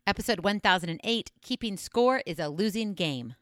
Episode 1008, Keeping Score is a Losing Game.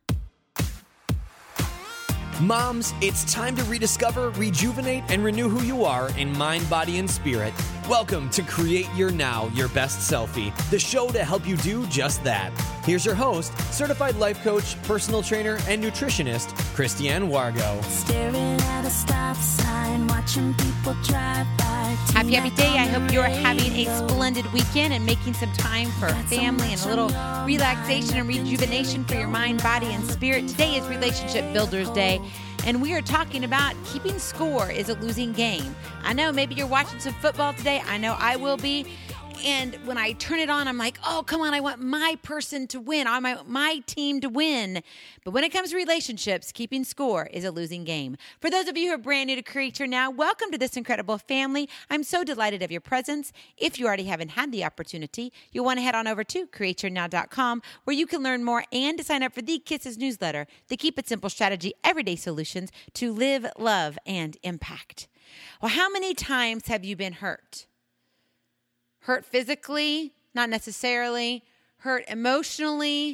Moms, it's time to rediscover, rejuvenate, and renew who you are in mind, body, and spirit. Welcome to Create Your Now, Your Best Selfie, the show to help you do just that. Here's your host, certified life coach, personal trainer, and nutritionist, Christiane Wargo. Staring at a stop sign, watching people drive by. Happy day. I hope you're having a splendid weekend and making some time for family and a little relaxation and rejuvenation for your mind, body, and spirit. Today is Relationship Builders Day, and we are talking about keeping score is a losing game. I know maybe you're watching some football today. I know I will be. And when I turn it on, I'm like, oh, come on, I want my person to win. I want my team to win. But when it comes to relationships, keeping score is a losing game. For those of you who are brand new to Create Your Now, welcome to this incredible family. I'm so delighted of your presence. If you already haven't had the opportunity, you'll want to head on over to createyournow.com where you can learn more and to sign up for the Kisses newsletter, the Keep It Simple Strategy Everyday Solutions to live, love, and impact. Well, how many times have you been hurt? Hurt physically, not necessarily. Hurt emotionally,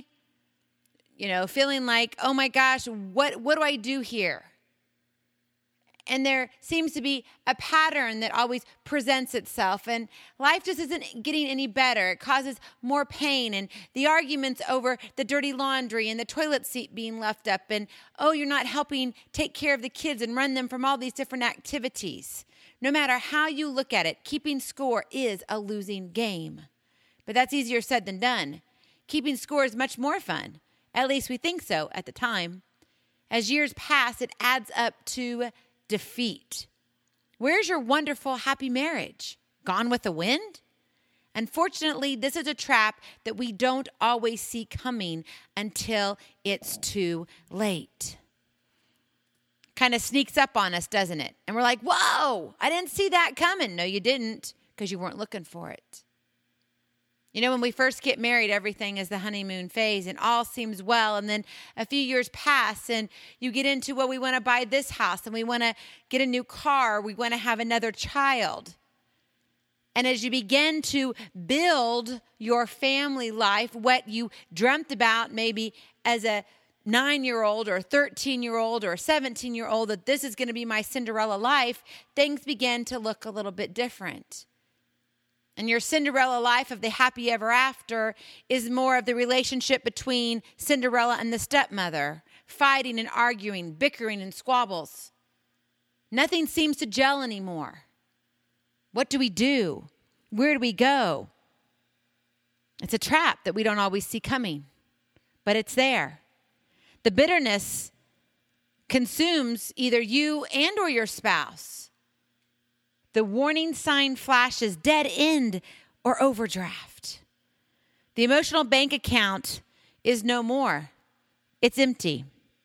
feeling like, oh my gosh, what do I do here? And there seems to be a pattern that always presents itself, and life just isn't getting any better. It causes more pain, and the arguments over the dirty laundry and the toilet seat being left up, and oh, you're not helping take care of the kids and run them from all these different activities. No matter how you look at it, keeping score is a losing game. But that's easier said than done. Keeping score is much more fun. At least we think so at the time. As years pass, it adds up to defeat. Where's your wonderful, happy marriage? Gone with the wind? Unfortunately, this is a trap that we don't always see coming until it's too late. Kind of sneaks up on us, doesn't it? And we're like, whoa, I didn't see that coming. No, you didn't, because you weren't looking for it. When we first get married, everything is the honeymoon phase and all seems well. And then a few years pass and you get into, well, we want to buy this house and we want to get a new car. We want to have another child. And as you begin to build your family life, what you dreamt about maybe as a 9-year-old or a 13-year-old or a 17-year-old, that this is going to be my Cinderella life, things begin to look a little bit different. And your Cinderella life of the happy ever after is more of the relationship between Cinderella and the stepmother, fighting and arguing, bickering and squabbles. Nothing seems to gel anymore. What do we do? Where do we go? It's a trap that we don't always see coming, but it's there. The bitterness consumes either you and or your spouse. The warning sign flashes dead end or overdraft. The emotional bank account is no more. It's empty.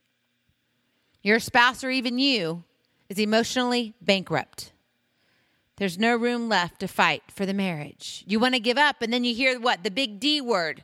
Your spouse or even you is emotionally bankrupt. There's no room left to fight for the marriage. You want to give up, and then you hear what? The big D word.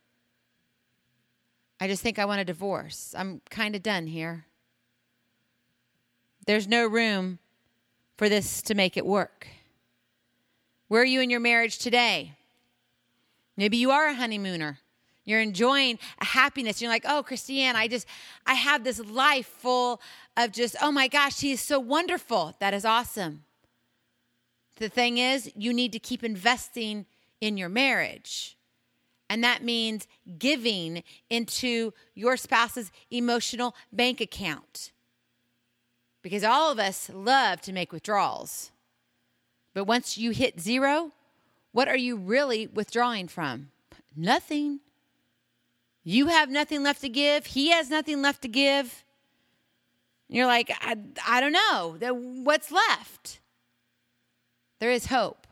I just think I want a divorce. I'm kind of done here. There's no room for this to make it work. Where are you in your marriage today? Maybe you are a honeymooner. You're enjoying a happiness. You're like, oh, Christiane, I have this life full of just, oh my gosh, he is so wonderful. That is awesome. The thing is, you need to keep investing in your marriage. And that means giving into your spouse's emotional bank account. Because all of us love to make withdrawals. But once you hit zero, what are you really withdrawing from? Nothing. You have nothing left to give. He has nothing left to give. And you're like, I don't know. What's left? There is hope.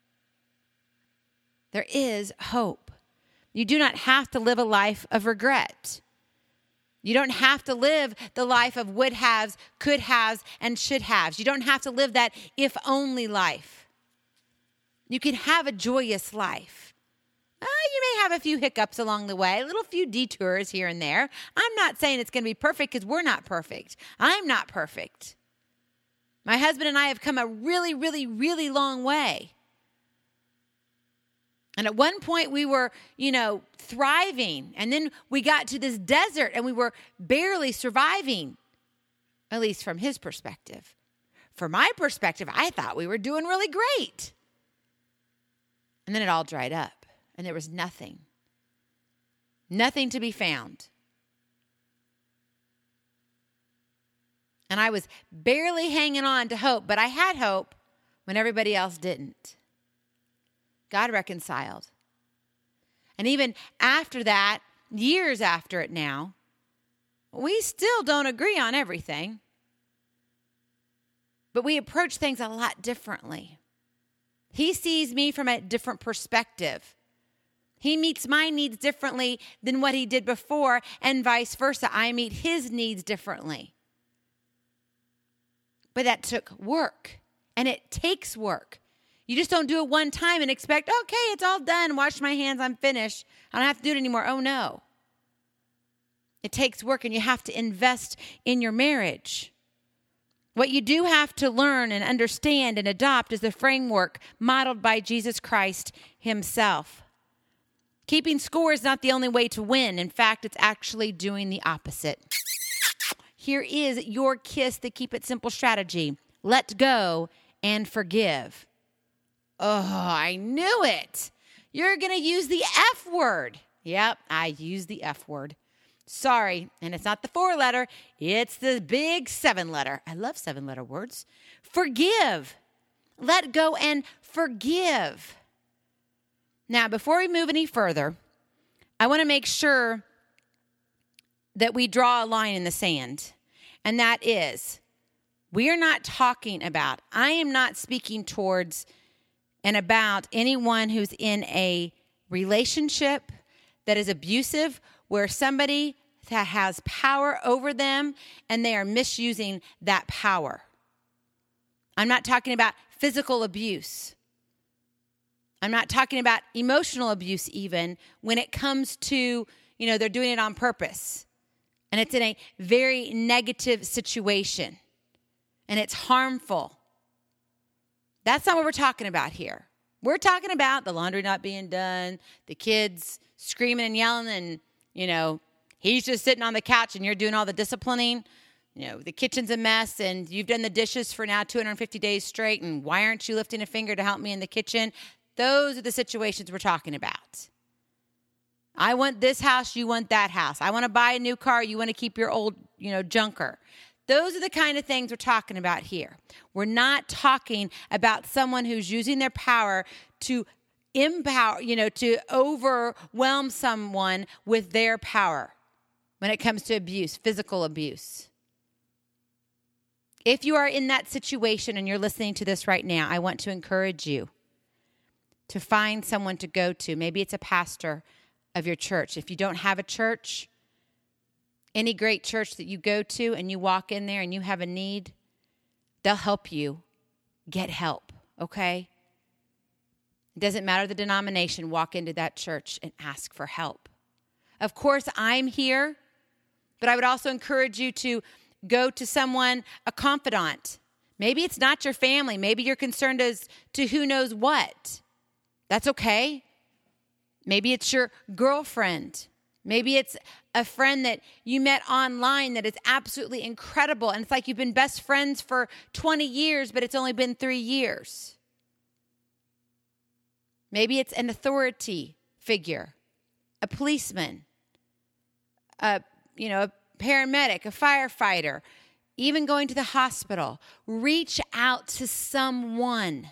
There is hope. You do not have to live a life of regret. You don't have to live the life of would haves, could haves, and should haves. You don't have to live that if only life. You can have a joyous life. You may have a few hiccups along the way, a little few detours here and there. I'm not saying it's going to be perfect because we're not perfect. I'm not perfect. My husband and I have come a really, really, really long way. And at one point we were, thriving. And then we got to this desert and we were barely surviving, at least from his perspective. From my perspective, I thought we were doing really great. And then it all dried up and there was nothing to be found. And I was barely hanging on to hope, but I had hope when everybody else didn't. God reconciled. And even after that, years after it now, we still don't agree on everything. But we approach things a lot differently. He sees me from a different perspective. He meets my needs differently than what he did before, and vice versa. I meet his needs differently. But that took work, and it takes work. You just don't do it one time and expect, okay, it's all done. Wash my hands, I'm finished. I don't have to do it anymore. Oh, no. It takes work, and you have to invest in your marriage. What you do have to learn and understand and adopt is the framework modeled by Jesus Christ himself. Keeping score is not the only way to win. In fact, it's actually doing the opposite. Here is your kiss, the Keep It Simple strategy. Let go and forgive. Oh, I knew it. You're going to use the F word. Yep, I used the F word. Sorry, and it's not the 4-letter. It's the big 7-letter. I love 7-letter words. Forgive. Let go and forgive. Now, before we move any further, I want to make sure that we draw a line in the sand. And that is, we are not talking about, I am not speaking towards and about anyone who's in a relationship that is abusive, where somebody that has power over them and they are misusing that power. I'm not talking about physical abuse. I'm not talking about emotional abuse even when it comes to, they're doing it on purpose. And it's in a very negative situation. And it's harmful. That's not what we're talking about here. We're talking about the laundry not being done, the kids screaming and yelling, and, he's just sitting on the couch and you're doing all the disciplining. The kitchen's a mess and you've done the dishes for now 250 days straight, and why aren't you lifting a finger to help me in the kitchen? Those are the situations we're talking about. I want this house, you want that house. I want to buy a new car, you want to keep your old, junker. Those are the kind of things we're talking about here. We're not talking about someone who's using their power to empower, to overwhelm someone with their power when it comes to abuse, physical abuse. If you are in that situation and you're listening to this right now, I want to encourage you to find someone to go to. Maybe it's a pastor of your church. If you don't have a church, any great church that you go to and you walk in there and you have a need, they'll help you get help, okay? It doesn't matter the denomination, walk into that church and ask for help. Of course, I'm here, but I would also encourage you to go to someone, a confidant. Maybe it's not your family. Maybe you're concerned as to who knows what. That's okay. Maybe it's your girlfriend. Maybe it's a friend that you met online that is absolutely incredible. And it's like you've been best friends for 20 years, but it's only been 3 years. Maybe it's an authority figure, a policeman, a paramedic, a firefighter, even going to the hospital. Reach out to someone.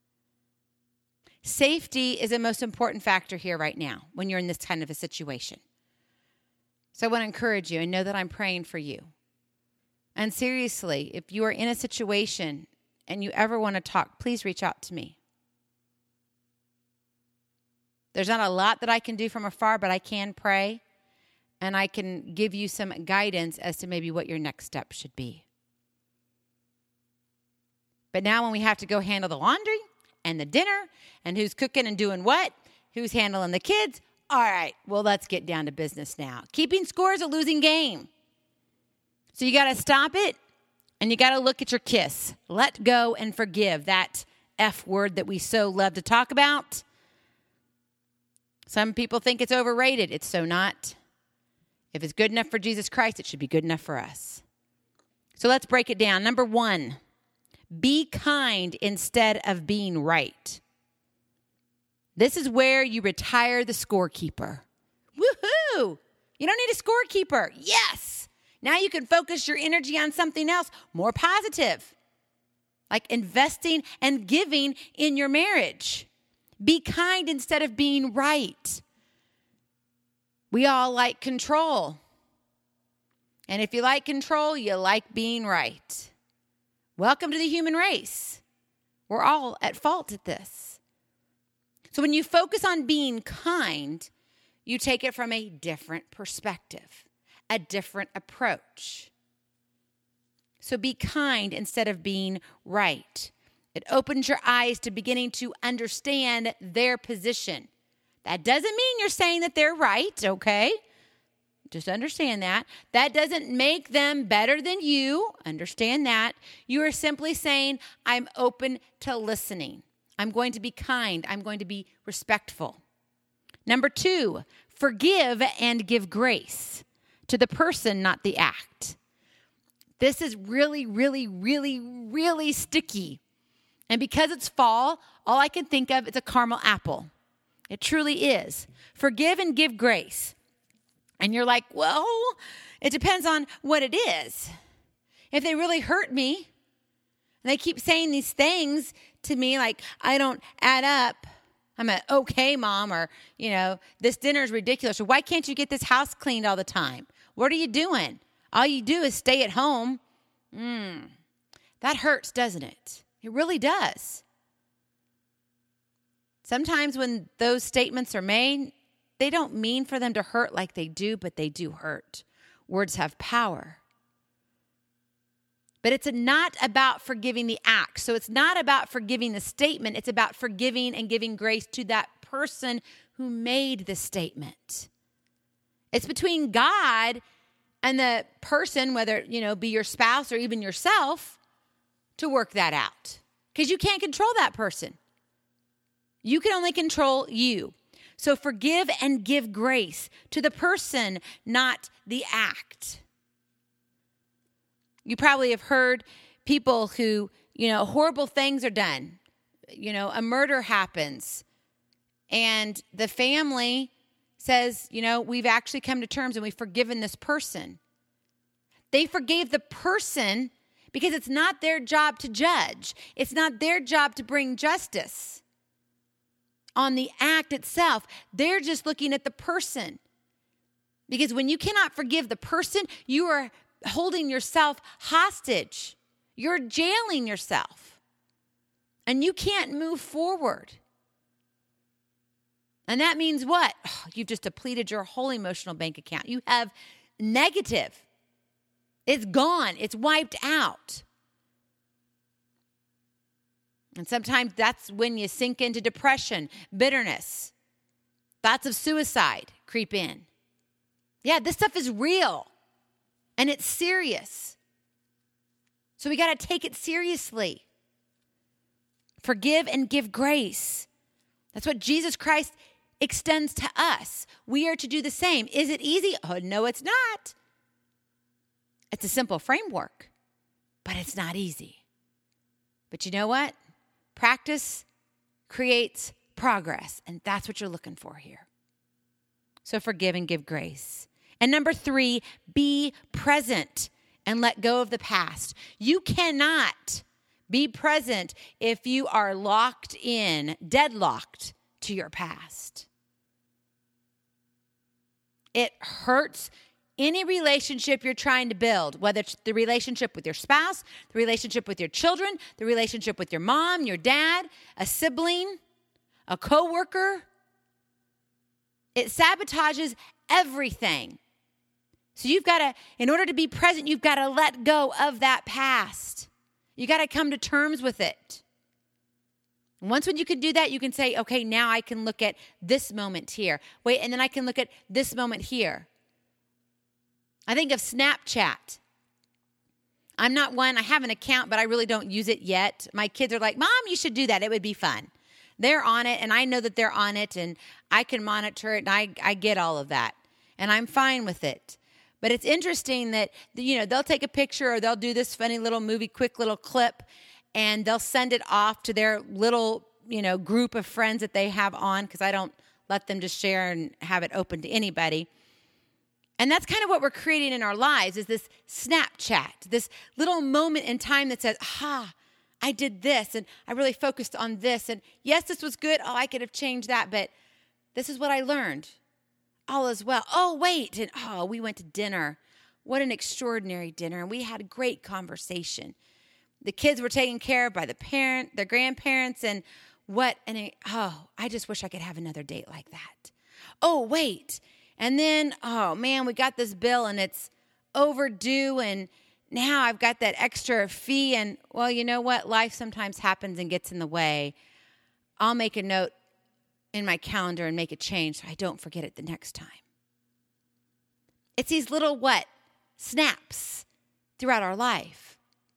Safety is the most important factor here right now when you're in this kind of a situation. So I want to encourage you and know that I'm praying for you. And seriously, if you are in a situation and you ever want to talk, please reach out to me. There's not a lot that I can do from afar, but I can pray and I can give you some guidance as to maybe what your next step should be. But now when we have to go handle the laundry and the dinner and who's cooking and doing what, who's handling the kids, all right, well, let's get down to business now. Keeping score is a losing game. So you got to stop it and you got to look at your kiss. Let go and forgive, that F word that we so love to talk about. Some people think it's overrated. It's so not. If it's good enough for Jesus Christ, it should be good enough for us. So let's break it down. Number 1, be kind instead of being right. This is where you retire the scorekeeper. Woohoo! You don't need a scorekeeper. Yes! Now you can focus your energy on something else more positive, like investing and giving in your marriage. Be kind instead of being right. We all like control. And if you like control, you like being right. Welcome to the human race. We're all at fault at this. So when you focus on being kind, you take it from a different perspective, a different approach. So be kind instead of being right. It opens your eyes to beginning to understand their position. That doesn't mean you're saying that they're right, okay? Just understand that. That doesn't make them better than you. Understand that. You are simply saying, I'm open to listening. I'm going to be kind. I'm going to be respectful. Number 2, forgive and give grace to the person, not the act. This is really, really, really, really sticky. And because it's fall, all I can think of is a caramel apple. It truly is. Forgive and give grace. And you're like, well, it depends on what it is. If they really hurt me, and they keep saying these things to me like, I don't add up. I'm an okay mom, or, this dinner is ridiculous. Or why can't you get this house cleaned all the time? What are you doing? All you do is stay at home. That hurts, doesn't it? It really does. Sometimes when those statements are made, they don't mean for them to hurt like they do, but they do hurt. Words have power. But it's not about forgiving the act. So it's not about forgiving the statement. It's about forgiving and giving grace to that person who made the statement. It's between God and the person, whether, be your spouse or even yourself, to work that out. Because you can't control that person. You can only control you. So forgive and give grace to the person, not the act. You probably have heard people who, horrible things are done. A murder happens. And the family says, we've actually come to terms and we've forgiven this person. They forgave the person because it's not their job to judge. It's not their job to bring justice on the act itself. They're just looking at the person. Because when you cannot forgive the person, you are holding yourself hostage. You're jailing yourself. And you can't move forward. And that means what? You've just depleted your whole emotional bank account. You have negative. It's gone. It's wiped out. And sometimes that's when you sink into depression, bitterness, thoughts of suicide creep in. Yeah, this stuff is real and it's serious. So we got to take it seriously. Forgive and give grace. That's what Jesus Christ extends to us. We are to do the same. Is it easy? Oh, no, it's not. It's a simple framework, but it's not easy. But you know what? Practice creates progress, and that's what you're looking for here. So forgive and give grace. And number 3, be present and let go of the past. You cannot be present if you are locked in, deadlocked to your past. It hurts any relationship you're trying to build, whether it's the relationship with your spouse, the relationship with your children, the relationship with your mom, your dad, a sibling, a coworker. It sabotages everything. So you've got to, in order to be present, you've got to let go of that past. You got to come to terms with it. Once when you can do that, you can say, okay, now I can look at this moment here. Wait, and then I can look at this moment here. I think of Snapchat. I'm not one, I have an account, but I really don't use it yet. My kids are like, Mom, you should do that. It would be fun. They're on it, and I know that they're on it, and I can monitor it, and I get all of that, and I'm fine with it. But it's interesting that, they'll take a picture or they'll do this funny little movie, quick little clip, and they'll send it off to their little, group of friends that they have on, because I don't let them just share and have it open to anybody. And that's kind of what we're creating in our lives, is this Snapchat, this little moment in time that says, I did this, and I really focused on this, and yes, this was good. Oh, I could have changed that, but this is what I learned. All is well. Oh, wait. And we went to dinner. What an extraordinary dinner. And we had a great conversation. The kids were taken care of by their grandparents. And I just wish I could have another date like that. Oh, wait. And then, we got this bill and it's overdue. And now I've got that extra fee. And well, you know what? Life sometimes happens and gets in the way. I'll make a note in my calendar and make a change so I don't forget it the next time. It's these little snaps throughout our life.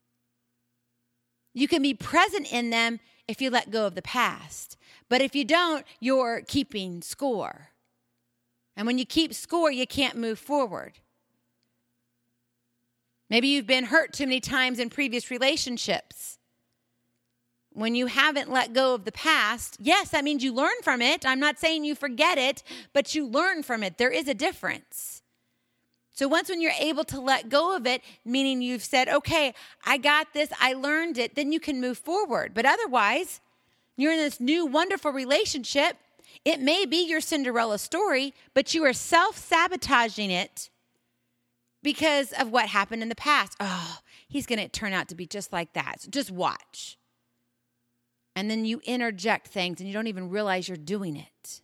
You can be present in them if you let go of the past. But if you don't, you're keeping score. And when you keep score, you can't move forward. Maybe you've been hurt too many times in previous relationships. When you haven't let go of the past, yes, that means you learn from it. I'm not saying you forget it, but you learn from it. There is a difference. So when you're able to let go of it, meaning you've said, okay, I got this, I learned it, then you can move forward. But otherwise, you're in this new wonderful relationship. It may be your Cinderella story, but you are self-sabotaging it because of what happened in the past. Oh, he's going to turn out to be just like that. So just watch. And then you interject things and you don't even realize you're doing it.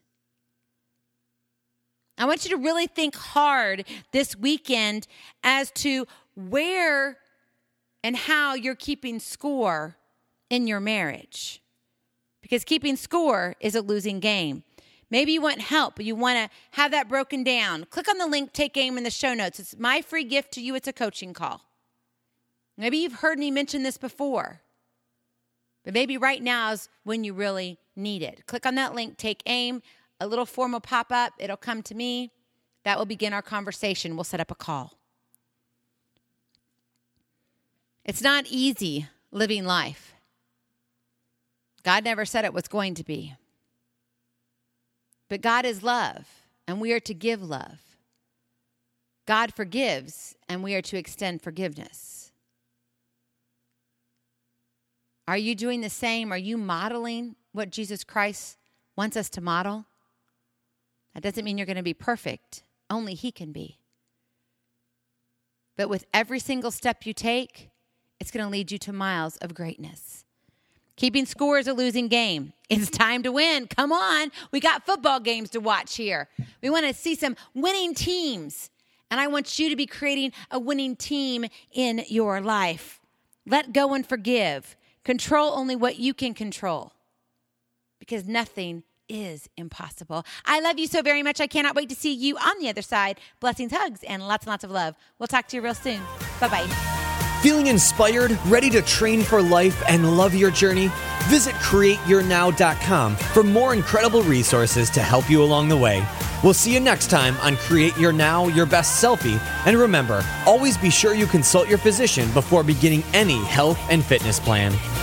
I want you to really think hard this weekend as to where and how you're keeping score in your marriage. Because keeping score is a losing game. Maybe you want help. You want to have that broken down. Click on the link, Take Aim in the show notes. It's my free gift to you. It's a coaching call. Maybe you've heard me mention this before. But maybe right now is when you really need it. Click on that link, Take Aim. A little form will pop up. It'll come to me. That will begin our conversation. We'll set up a call. It's not easy living life. God never said it was going to be. But God is love, and we are to give love. God forgives, and we are to extend forgiveness. Are you doing the same? Are you modeling what Jesus Christ wants us to model? That doesn't mean you're going to be perfect. Only He can be. But with every single step you take, it's going to lead you to miles of greatness. Keeping score is a losing game. It's time to win. Come on. We got football games to watch here. We want to see some winning teams. And I want you to be creating a winning team in your life. Let go and forgive. Control only what you can control. Because nothing is impossible. I love you so very much. I cannot wait to see you on the other side. Blessings, hugs, and lots of love. We'll talk to you real soon. Bye-bye. Feeling inspired, ready to train for life and love your journey? Visit CreateYourNow.com for more incredible resources to help you along the way. We'll see you next time on Create Your Now, Your Best Selfie. And remember, always be sure you consult your physician before beginning any health and fitness plan.